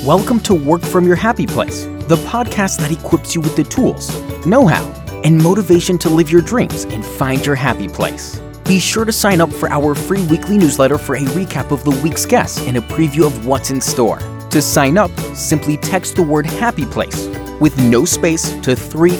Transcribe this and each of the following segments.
Welcome to Work From Your Happy Place, the podcast that equips you with the tools, know-how, and motivation to live your dreams and find your happy place. Be sure to sign up for our free weekly newsletter for a recap of the week's guests and a preview of what's in store. To sign up, simply text the word Happy Place with no space to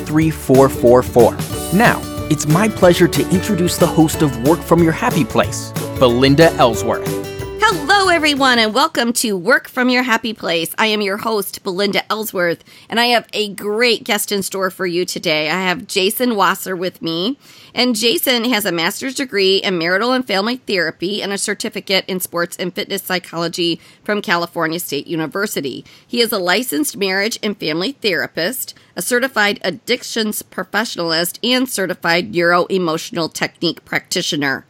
33444. Now, it's my pleasure to introduce the host of Work From Your Happy Place, Belinda Ellsworth. Hello, everyone, and welcome to Work From Your Happy Place. I am your host, Belinda Ellsworth, and I have a great guest in store for you today. I have Jason Wasser with me, and Jason has a master's degree in marital and family therapy and a certificate in sports and fitness psychology from California State University. He is a licensed marriage and family therapist, a certified addictions professionalist, and certified neuro-emotional technique practitioner.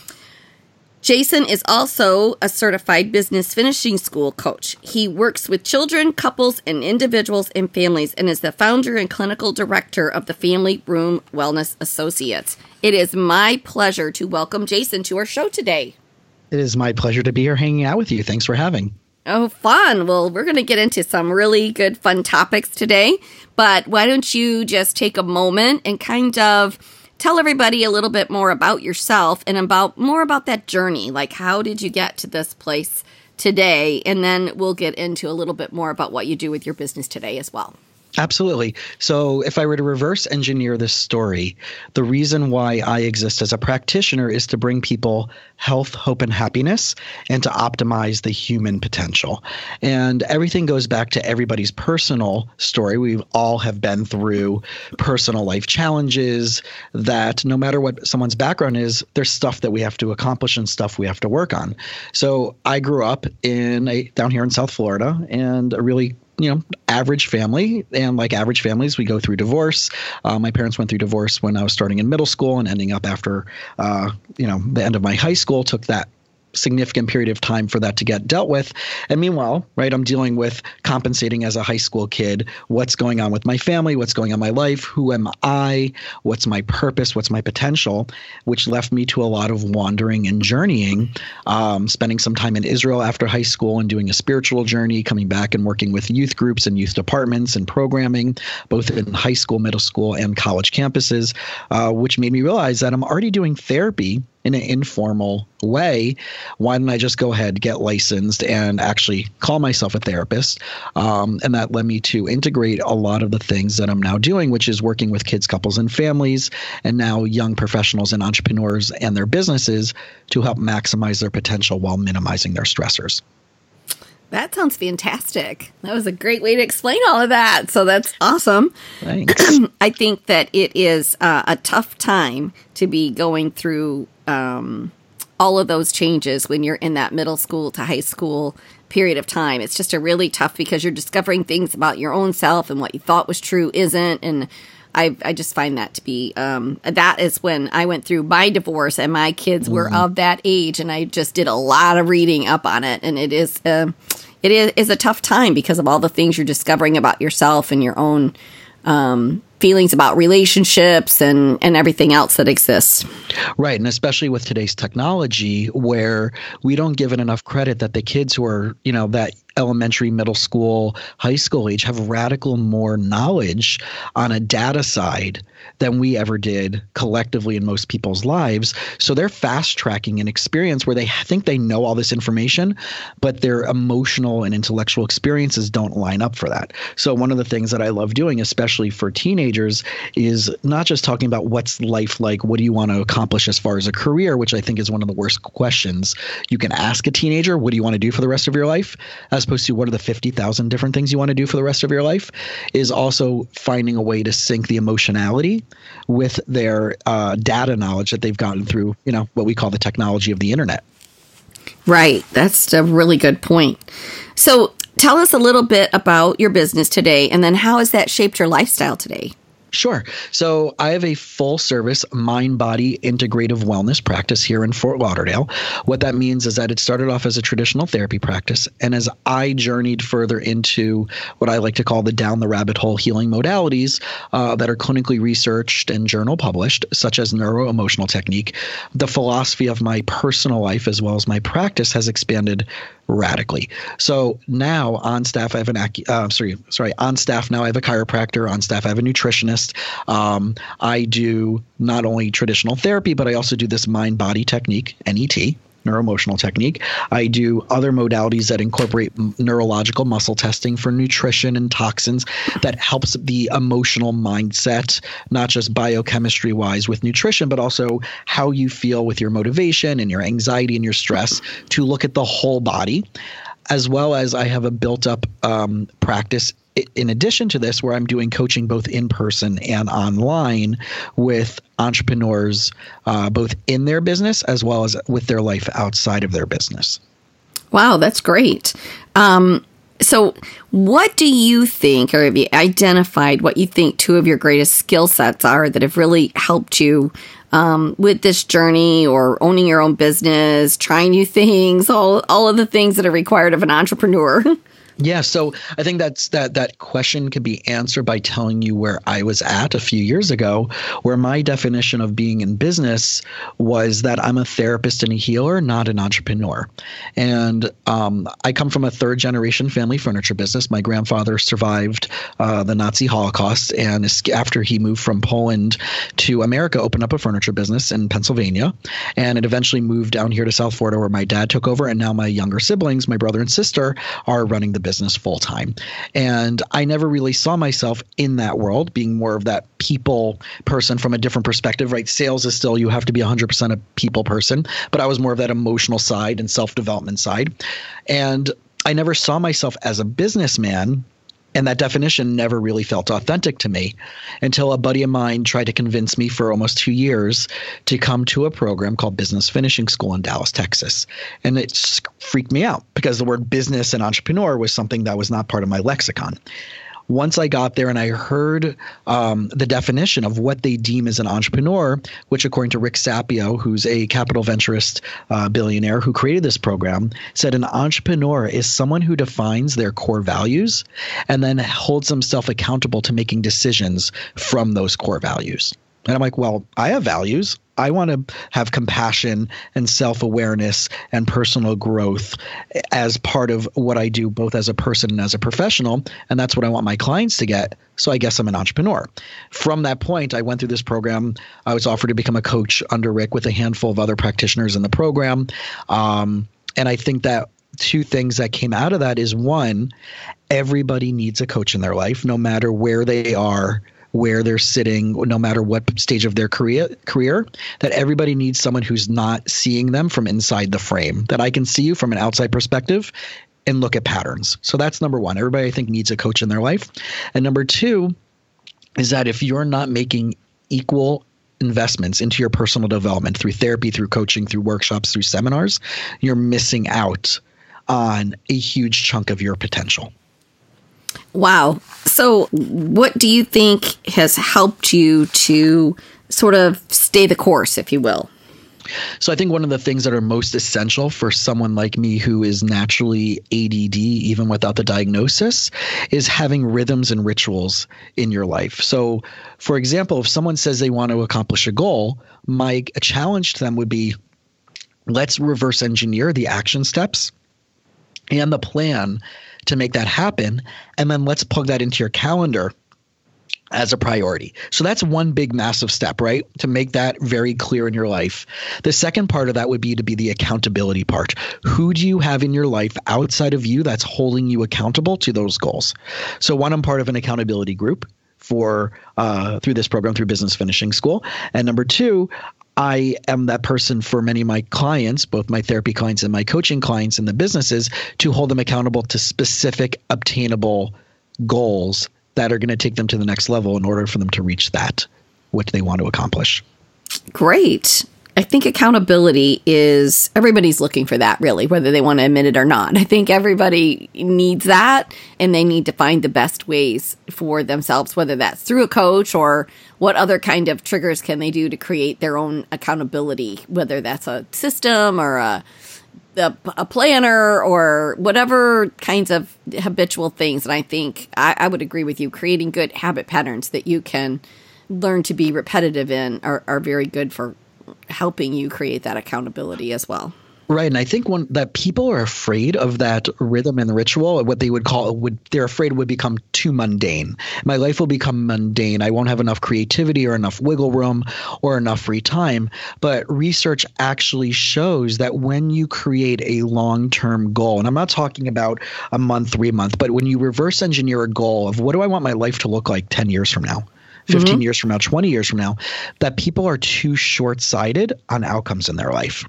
Jason is also a certified business finishing school coach. He works with children, couples, and individuals and families and is the founder and clinical director of the Family Room Wellness Associates. It is my pleasure to welcome Jason to our show today. It is my pleasure to be here hanging out with you. Thanks for having. Oh, fun. Well, we're going to get into some really good, fun topics today. But why don't you just take a moment and kind of tell everybody a little bit more about yourself and more about that journey. Like, how did you get to this place today? And then we'll get into a little bit more about what you do with your business today as well. Absolutely. So if I were to reverse engineer this story, the reason why I exist as a practitioner is to bring people health, hope, and happiness and to optimize the human potential. And everything goes back to everybody's personal story. We all have been through personal life challenges that no matter what someone's background is, there's stuff that we have to accomplish and stuff we have to work on. So I grew up down here in South Florida, and a really average family. And like average families, we go through divorce. My parents went through divorce when I was starting in middle school and ending up after, the end of my high school. Took that significant period of time for that to get dealt with. And meanwhile, right, I'm dealing with compensating as a high school kid. What's going on with my family? What's going on in my life? Who am I? What's my purpose? What's my potential? Which left me to a lot of wandering and journeying, spending some time in Israel after high school and doing a spiritual journey, coming back and working with youth groups and youth departments and programming, both in high school, middle school, and college campuses, which made me realize that I'm already doing therapy in an informal way. Why don't I just go ahead, get licensed, and actually call myself a therapist? And that led me to integrate a lot of the things that I'm now doing, which is working with kids, couples, and families, and now young professionals and entrepreneurs and their businesses to help maximize their potential while minimizing their stressors. That sounds fantastic. That was a great way to explain all of that. So that's awesome. Thanks. I think that it is a tough time to be going through all of those changes when you're in that middle school to high school period of time. It's just really tough because you're discovering things about your own self and what you thought was true isn't. And I just find that to be, that is when I went through my divorce and my kids were of that age, and I just did a lot of reading up on it. And it is a tough time because of all the things you're discovering about yourself and your own feelings about relationships and everything else that exists. Right. And especially with today's technology, where we don't give it enough credit that the kids who are, that elementary, middle school, high school age have radical more knowledge on a data side than we ever did collectively in most people's lives. So they're fast tracking an experience where they think they know all this information, but their emotional and intellectual experiences don't line up for that. So one of the things that I love doing, especially for teenagers, is not just talking about what's life like, what do you want to accomplish as far as a career, which I think is one of the worst questions you can ask a teenager. What do you want to do for the rest of your life? As opposed to what are the 50,000 different things you want to do for the rest of your life, is also finding a way to sync the emotionality with their data knowledge that they've gotten through, what we call the technology of the internet. Right. That's a really good point. So tell us a little bit about your business today, and then how has that shaped your lifestyle today? Sure. So I have a full service mind-body integrative wellness practice here in Fort Lauderdale. What that means is that it started off as a traditional therapy practice. And as I journeyed further into what I like to call the down the rabbit hole healing modalities that are clinically researched and journal published, such as neuro-emotional technique, the philosophy of my personal life as well as my practice has expanded radically. So now on staff, I have on staff now I have a chiropractor. On staff, I have a nutritionist. I do not only traditional therapy, but I also do this mind-body technique, NET, neuroemotional technique. I do other modalities that incorporate neurological muscle testing for nutrition and toxins that helps the emotional mindset, not just biochemistry wise with nutrition, but also how you feel with your motivation and your anxiety and your stress, to look at the whole body. As well as I have a built up practice in addition to this, where I'm doing coaching both in person and online with entrepreneurs, both in their business as well as with their life outside of their business. Wow, that's great. So what do you think, or have you identified what you think two of your greatest skill sets are that have really helped you with this journey, or owning your own business, trying new things, all of the things that are required of an entrepreneur? Yeah, so I think that question can be answered by telling you where I was at a few years ago, where my definition of being in business was that I'm a therapist and a healer, not an entrepreneur. And I come from a third-generation family furniture business. My grandfather survived the Nazi Holocaust, and after he moved from Poland to America, opened up a furniture business in Pennsylvania, and it eventually moved down here to South Florida, where my dad took over, and now my younger siblings, my brother and sister, are running the business full time. And I never really saw myself in that world, being more of that people person from a different perspective, right? Sales is still, you have to be 100% a people person, but I was more of that emotional side and self-development side. And I never saw myself as a businessman. And that definition never really felt authentic to me until a buddy of mine tried to convince me for almost 2 years to come to a program called Business Finishing School in Dallas, Texas. And it freaked me out because the word business and entrepreneur was something that was not part of my lexicon. Once I got there and I heard the definition of what they deem as an entrepreneur, which according to Rick Sapio, who's a capital venturist billionaire who created this program, said an entrepreneur is someone who defines their core values and then holds themselves accountable to making decisions from those core values. And I'm like, well, I have values. I want to have compassion and self-awareness and personal growth as part of what I do, both as a person and as a professional. And that's what I want my clients to get. So I guess I'm an entrepreneur. From that point, I went through this program. I was offered to become a coach under Rick with a handful of other practitioners in the program. And I think that two things that came out of that is, one, everybody needs a coach in their life, no matter where they are, where they're sitting, no matter what stage of their career, that everybody needs someone who's not seeing them from inside the frame, that I can see you from an outside perspective and look at patterns. So that's number one. Everybody, I think, needs a coach in their life. And number two is that if you're not making equal investments into your personal development through therapy, through coaching, through workshops, through seminars, you're missing out on a huge chunk of your potential. Wow. So what do you think has helped you to sort of stay the course, if you will? So I think one of the things that are most essential for someone like me who is naturally ADD, even without the diagnosis, is having rhythms and rituals in your life. So, for example, if someone says they want to accomplish a goal, my challenge to them would be, let's reverse engineer the action steps and the plan to make that happen, and then let's plug that into your calendar as a priority. So that's one big massive step, right? To make that very clear in your life. The second part of that would be to be the accountability part. Who do you have in your life outside of you that's holding you accountable to those goals? So one, I'm part of an accountability group for through this program, through Business Finishing School. And number two, I am that person for many of my clients, both my therapy clients and my coaching clients in the businesses, to hold them accountable to specific obtainable goals that are going to take them to the next level in order for them to reach that, what they want to accomplish. Great. I think accountability is, everybody's looking for that, really, whether they want to admit it or not. I think everybody needs that, and they need to find the best ways for themselves, whether that's through a coach or what other kind of triggers can they do to create their own accountability, whether that's a system or a planner or whatever kinds of habitual things. And I think I would agree with you, creating good habit patterns that you can learn to be repetitive in are very good for helping you create that accountability as well. Right. And I think that people are afraid of that rhythm and ritual, what they would call they're afraid it would become too mundane. My life will become mundane. I won't have enough creativity or enough wiggle room or enough free time. But research actually shows that when you create a long-term goal, and I'm not talking about a month, 3 month, but when you reverse engineer a goal of what do I want my life to look like 10 years from now? 15 years from now, 20 years from now, that people are too short-sighted on outcomes in their life.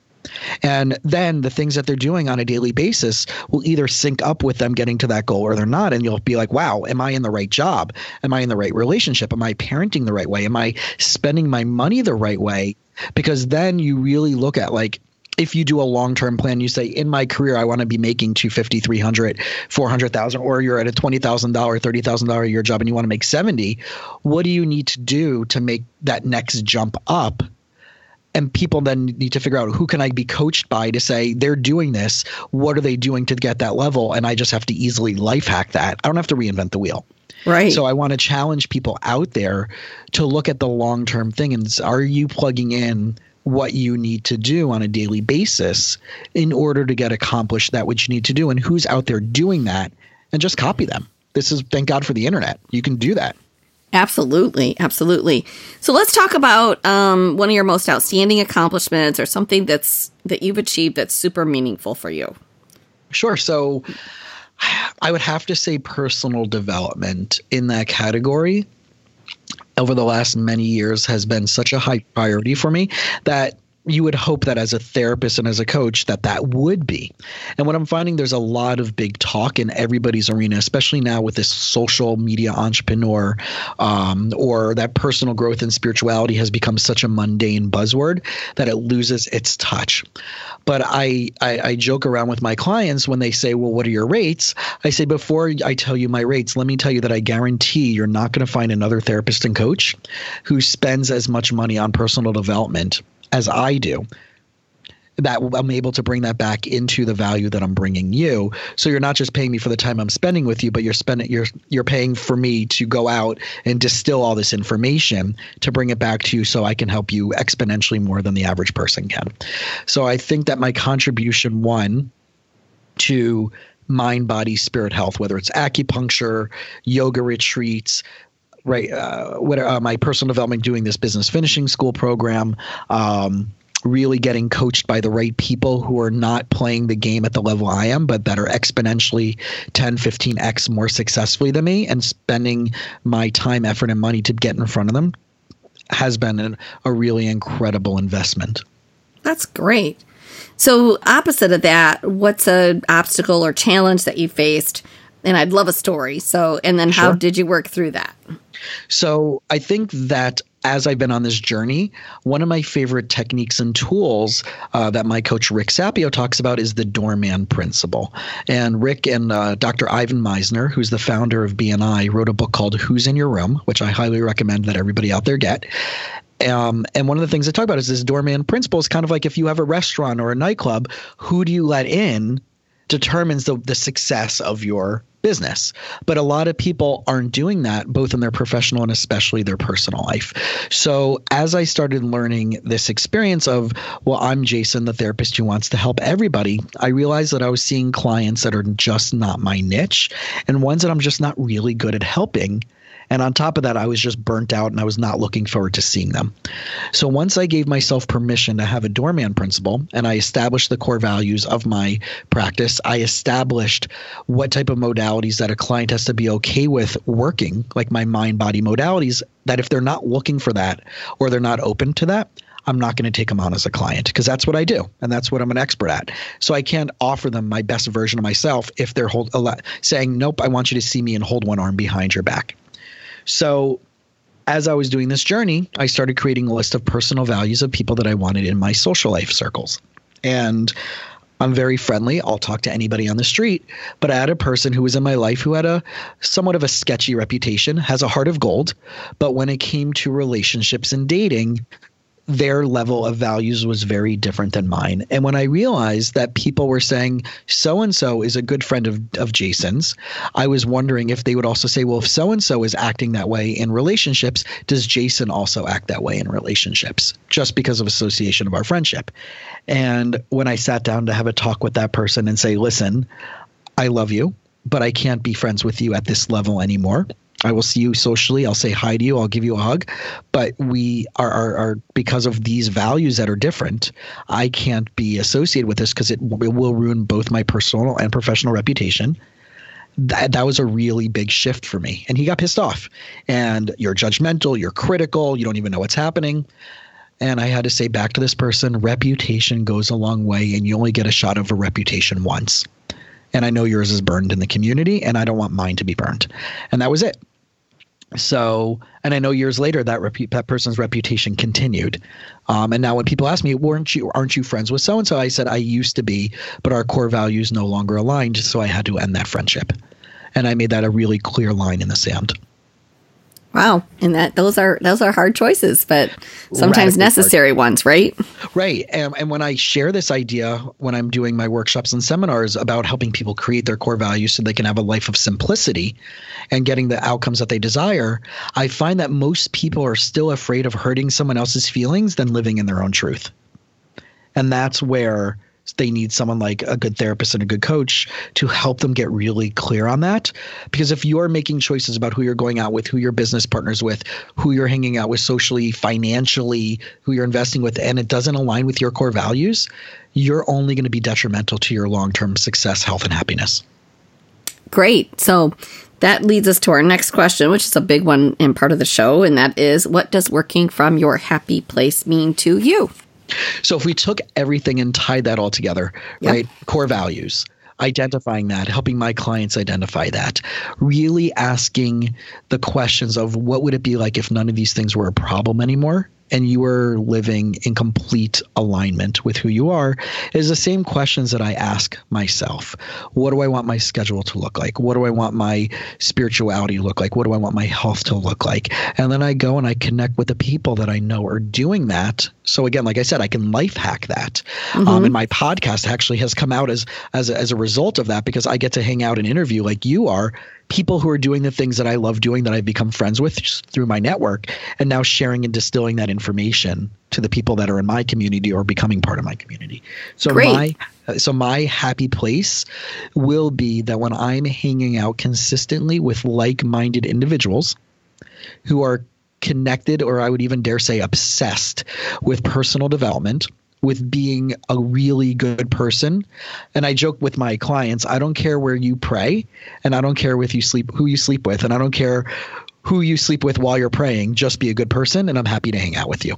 And then the things that they're doing on a daily basis will either sync up with them getting to that goal or they're not. And you'll be like, wow, am I in the right job? Am I in the right relationship? Am I parenting the right way? Am I spending my money the right way? Because then you really look at, like, if you do a long-term plan, you say, in my career, I want to be making $250,000, $300,000, $400,000, or you're at a $20,000, $30,000 a year job and you want to make 70. What do you need to do to make that next jump up? And people then need to figure out, who can I be coached by to say they're doing this? What are they doing to get that level? And I just have to easily life hack that. I don't have to reinvent the wheel. Right. So I want to challenge people out there to look at the long-term thing. And are you plugging in what you need to do on a daily basis in order to get accomplished that which you need to do? And who's out there doing that? And just copy them. Thank God for the internet. You can do that. Absolutely. Absolutely. So let's talk about one of your most outstanding accomplishments, or something that you've achieved that's super meaningful for you. Sure. So I would have to say personal development in that category over the last many years has been such a high priority for me that you would hope that as a therapist and as a coach that would be. And what I'm finding, there's a lot of big talk in everybody's arena, especially now with this social media entrepreneur, or that personal growth and spirituality has become such a mundane buzzword that it loses its touch. But I joke around with my clients when they say, well, what are your rates? I say, before I tell you my rates, let me tell you that I guarantee you're not going to find another therapist and coach who spends as much money on personal development as I do, that I'm able to bring that back into the value that I'm bringing you. So you're not just paying me for the time I'm spending with you, but you're paying for me to go out and distill all this information to bring it back to you so I can help you exponentially more than the average person can. So I think that my contribution, one, to mind, body, spirit health, whether it's acupuncture, yoga retreats, right, my personal development, doing this business finishing school program, really getting coached by the right people who are not playing the game at the level I am, but that are exponentially 10, 15x more successfully than me, and spending my time, effort, and money to get in front of them has been a really incredible investment. That's great. So opposite of that, what's an obstacle or challenge that you faced? And I'd love a story. So, and then how did you work through that? So I think that as I've been on this journey, one of my favorite techniques and tools that my coach Rick Sapio talks about is the doorman principle. And Rick and Dr. Ivan Misner, who's the founder of BNI, wrote a book called Who's in Your Room, which I highly recommend that everybody out there get. And one of the things they talk about is this doorman principle. Is kind of like if you have a restaurant or a nightclub, who do you let in determines the success of your business. But a lot of people aren't doing that, both in their professional and especially their personal life. So as I started learning this experience of, well, I'm Jason, the therapist who wants to help everybody, I realized that I was seeing clients that are just not my niche and ones that I'm just not really good at helping. And on top of that, I was just burnt out and I was not looking forward to seeing them. So once I gave myself permission to have a doorman principle and I established the core values of my practice, I established what type of modalities that a client has to be okay with working, like my mind-body modalities, that if they're not looking for that or they're not open to that, I'm not going to take them on as a client because that's what I do and that's what I'm an expert at. So I can't offer them my best version of myself if they're saying, nope, I want you to see me and hold one arm behind your back. So as I was doing this journey, I started creating a list of personal values of people that I wanted in my social life circles. And I'm very friendly. I'll talk to anybody on the street. But I had a person who was in my life who had a somewhat of a sketchy reputation, has a heart of gold. But when it came to relationships and dating, their level of values was very different than mine. And when I realized that people were saying so-and-so is a good friend of Jason's, I was wondering if they would also say, well, if so-and-so is acting that way in relationships, does Jason also act that way in relationships? Just because of association of our friendship. And when I sat down to have a talk with that person and say, listen, I love you, but I can't be friends with you at this level anymore. I will see you socially. I'll say hi to you. I'll give you a hug. But we are because of these values that are different, I can't be associated with this because it will ruin both my personal and professional reputation. That was a really big shift for me. And he got pissed off. And you're judgmental. You're critical. You don't even know what's happening. And I had to say back to this person, reputation goes a long way, and you only get a shot of a reputation once. And I know yours is burned in the community, and I don't want mine to be burned. And that was it. So, and I know years later that person's reputation continued. And now when people ask me, aren't you friends with so-and-so? I said, I used to be, but our core values no longer aligned. So I had to end that friendship. And I made that a really clear line in the sand. Wow. And those are hard choices, but sometimes necessary ones, right? Right. And when I share this idea, when I'm doing my workshops and seminars about helping people create their core values so they can have a life of simplicity and getting the outcomes that they desire, I find that most people are still afraid of hurting someone else's feelings than living in their own truth. And that's where they need someone like a good therapist and a good coach to help them get really clear on that. Because if you're making choices about who you're going out with, who your business partners with, who you're hanging out with socially, financially, who you're investing with, and it doesn't align with your core values, you're only going to be detrimental to your long-term success, health, and happiness. Great. So that leads us to our next question, which is a big one in part of the show. And that is, what does working from your happy place mean to you? So if we took everything and tied that all together, right? Core values, identifying that, helping my clients identify that, really asking the questions of what would it be like if none of these things were a problem anymore and you were living in complete alignment with who you are, is the same questions that I ask myself. What do I want my schedule to look like? What do I want my spirituality to look like? What do I want my health to look like? And then I go and I connect with the people that I know are doing that. So again, like I said, I can life hack that. And my podcast actually has come out as a result of that, because I get to hang out and interview like you are, people who are doing the things that I love doing, that I've become friends with through my network, and now sharing and distilling that information to the people that are in my community or becoming part of my community. So my happy place will be that when I'm hanging out consistently with like-minded individuals who are connected, or I would even dare say obsessed with personal development, with being a really good person. And I joke with my clients, I don't care where you pray, and I don't care who you sleep with, and I don't care who you sleep with while you're praying. Just be a good person, and I'm happy to hang out with you.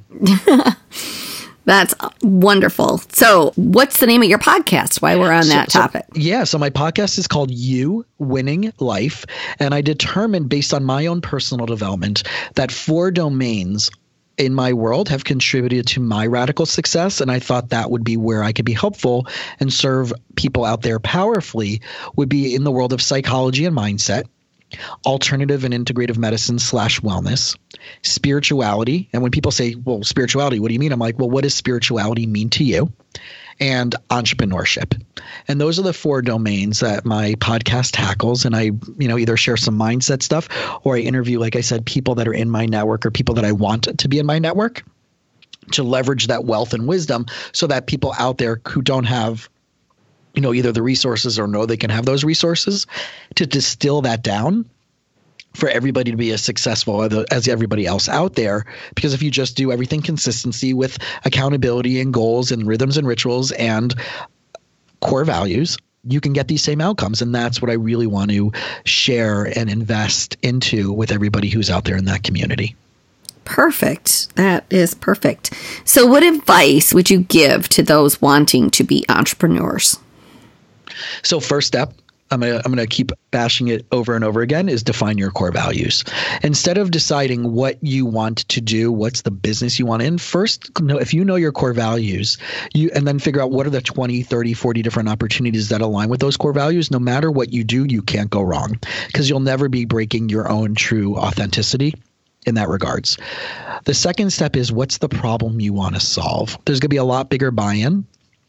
That's wonderful. So what's the name of your podcast while we're on that topic? So my podcast is called You Winning Life. And I determined, based on my own personal development, that 4 domains in my world have contributed to my radical success. And I thought that would be where I could be helpful and serve people out there powerfully, would be in the world of psychology and mindset, alternative and integrative medicine / wellness, spirituality. And when people say, well, spirituality, what do you mean? I'm like, well, what does spirituality mean to you? And entrepreneurship. And those are the 4 domains that my podcast tackles. And I, either share some mindset stuff, or I interview, like I said, people that are in my network or people that I want to be in my network, to leverage that wealth and wisdom so that people out there who don't have either the resources or know they can have those resources, to distill that down for everybody to be as successful as everybody else out there. Because if you just do everything consistency with accountability and goals and rhythms and rituals and core values, you can get these same outcomes. And that's what I really want to share and invest into with everybody who's out there in that community. Perfect. That is perfect. So what advice would you give to those wanting to be entrepreneurs? So first step, I'm gonna keep bashing it over and over again, is define your core values. Instead of deciding what you want to do, what's the business you want in, first, if you know your core values, and then figure out what are the 20, 30, 40 different opportunities that align with those core values. No matter what you do, you can't go wrong, because you'll never be breaking your own true authenticity. in that regards. The second step is, what's the problem you want to solve? There's going to be a lot bigger buy-in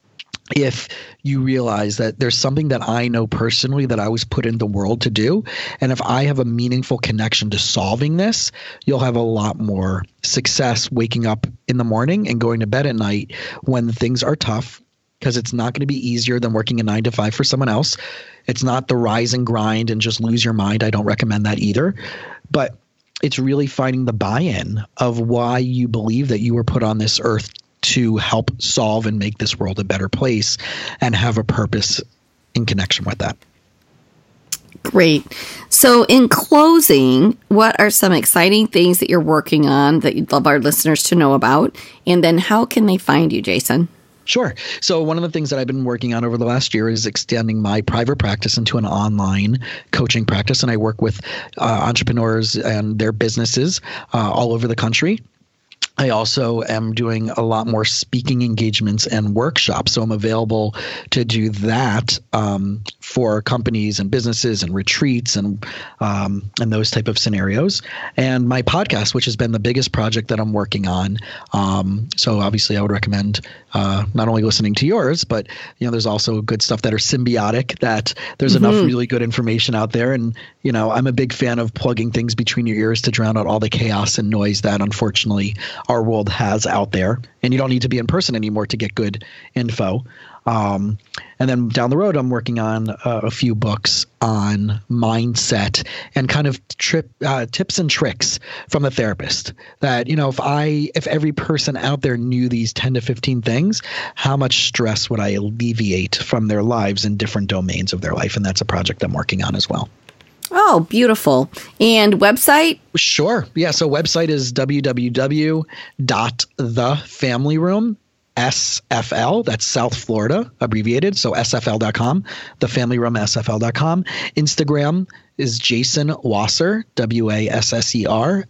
if you realize that there's something that I know personally that I was put in the world to do. And if I have a meaningful connection to solving this, you'll have a lot more success waking up in the morning and going to bed at night when things are tough, because it's not going to be easier than working a 9 to 5 for someone else. It's not the rise and grind and just lose your mind. I don't recommend that either. But it's really finding the buy-in of why you believe that you were put on this earth to help solve and make this world a better place, and have a purpose in connection with that. Great. So in closing, what are some exciting things that you're working on that you'd love our listeners to know about? And then how can they find you, Jason? Sure. So one of the things that I've been working on over the last year is extending my private practice into an online coaching practice. And I work with entrepreneurs and their businesses all over the country. I also am doing a lot more speaking engagements and workshops. So I'm available to do that for companies and businesses and retreats and those type of scenarios. And my podcast, which has been the biggest project that I'm working on. So obviously I would recommend not only listening to yours, but there's also good stuff that are symbiotic, that there's enough really good information out there. And I'm a big fan of plugging things between your ears to drown out all the chaos and noise that unfortunately our world has out there. And you don't need to be in person anymore to get good info. And then down the road, I'm working on a few books on mindset and kind of tips and tricks from a therapist that, if every person out there knew these 10 to 15 things, how much stress would I alleviate from their lives in different domains of their life? And that's a project I'm working on as well. Oh, beautiful. And website? Sure. Yeah. So website is www.thefamilyroom, SFL, that's South Florida, abbreviated. So SFL.com, thefamilyroom, Instagram is Jason Wasser, WASSER,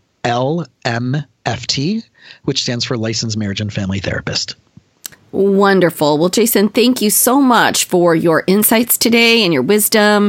LMFT, which stands for Licensed Marriage and Family Therapist. Wonderful. Well, Jason, thank you so much for your insights today and your wisdom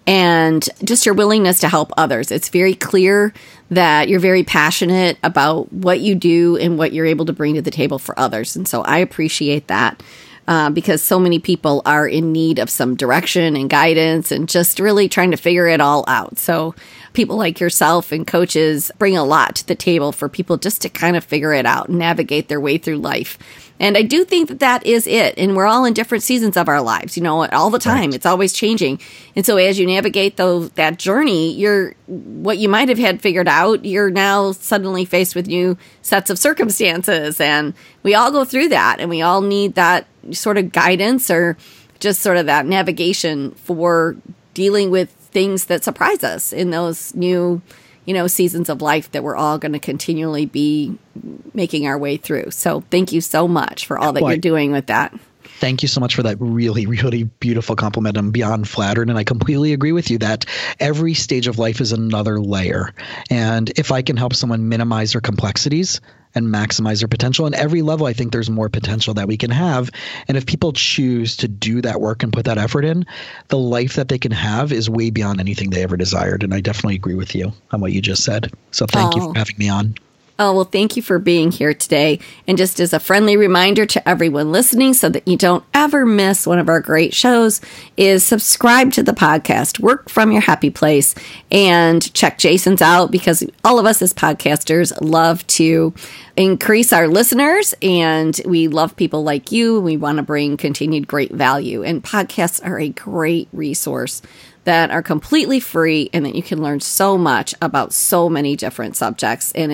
and just your willingness to help others. It's very clear that you're very passionate about what you do and what you're able to bring to the table for others. And so I appreciate that because so many people are in need of some direction and guidance and just really trying to figure it all out. So people like yourself and coaches bring a lot to the table for people just to kind of figure it out and navigate their way through life. And I do think that that is it. And we're all in different seasons of our lives, all the time. Right. It's always changing. And so as you navigate that journey, what you might have had figured out, you're now suddenly faced with new sets of circumstances. And we all go through that. And we all need that sort of guidance or just sort of that navigation for dealing with things that surprise us in those new seasons of life that we're all going to continually be making our way through. So thank you so much for all that you're doing with that. Thank you so much for that really, really beautiful compliment. I'm beyond flattered. And I completely agree with you that every stage of life is another layer. And if I can help someone minimize their complexities and maximize their potential, and every level, I think there's more potential that we can have. And if people choose to do that work and put that effort in, the life that they can have is way beyond anything they ever desired. And I definitely agree with you on what you just said. So thank you for having me on. Oh, well, thank you for being here today. And just as a friendly reminder to everyone listening so that you don't ever miss one of our great shows is subscribe to the podcast, Work From Your Happy Place, and check Jason's out because all of us as podcasters love to increase our listeners and we love people like you. We want to bring continued great value, and podcasts are a great resource that are completely free and that you can learn so much about so many different subjects. And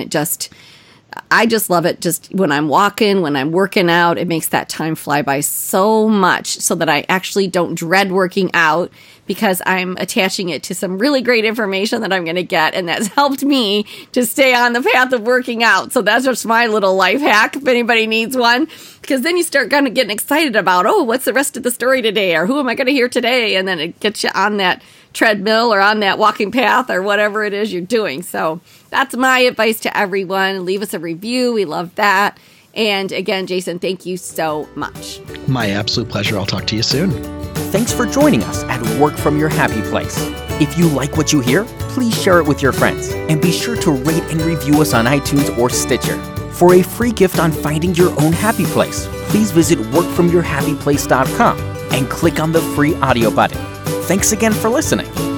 I just love it. Just when I'm walking, when I'm working out, it makes that time fly by so much so that I actually don't dread working out because I'm attaching it to some really great information that I'm going to get. And that's helped me to stay on the path of working out. So that's just my little life hack if anybody needs one, because then you start kind of getting excited about, what's the rest of the story today? Or who am I going to hear today? And then it gets you on that treadmill or on that walking path or whatever it is you're doing. So that's my advice to everyone. Leave us a review. We love that. And again, Jason, thank you so much. My absolute pleasure. I'll talk to you soon. Thanks for joining us at Work From Your Happy Place. If you like what you hear, please share it with your friends and be sure to rate and review us on iTunes or Stitcher. For a free gift on finding your own happy place, please visit workfromyourhappyplace.com and click on the free audio button. Thanks again for listening.